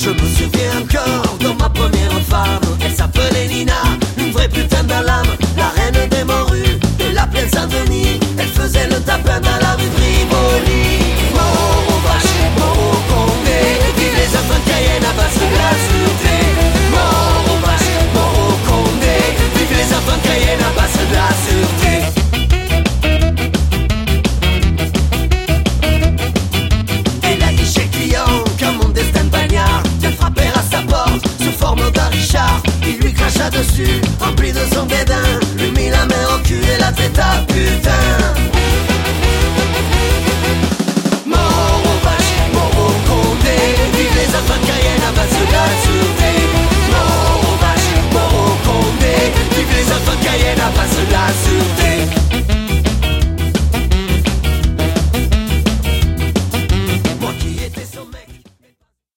Je me souviens encore de ma première femme. Elle s'appelait Nina, une vraie putain d'âme, la reine des morues de la plaine Saint-Denis. Elle faisait le tapin dans la rue Rivoli. Mort aux vaches, mort aux condés, vive les enfants de Cayenne à base de la sûreté. Mort aux vaches, mort aux condés, vive les enfants de Cayenne à base de la sûreté. Elle a dit chez le client qu'un mon destin de bagnard vient frapper à sa porte sous forme d'un Richard. Il lui cracha dessus, rempli de son dédain, lui mit la main au cul et la traita putain.